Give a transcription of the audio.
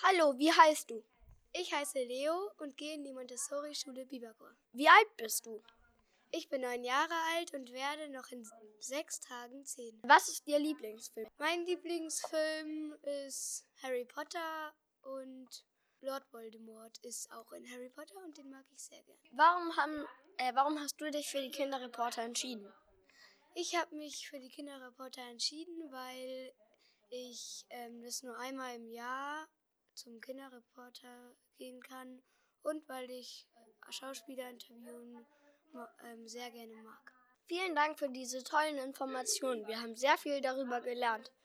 Hallo, wie heißt du? Ich heiße Leo und gehe in die Montessori-Schule Bibergur. Wie alt bist du? Ich bin 9 Jahre alt und werde noch in 6 Tagen 10. Was ist Ihr Lieblingsfilm? Mein Lieblingsfilm ist Harry Potter und Lord Voldemort ist auch in Harry Potter und den mag ich sehr gerne. Warum hast du dich für die Kinderreporter entschieden? Ich habe mich für die Kinderreporter entschieden, weil ich das nur einmal im Jahr zum Kinderreporter gehen kann und weil ich Schauspieler interviewen sehr gerne mag. Vielen Dank für diese tollen Informationen. Wir haben sehr viel darüber gelernt.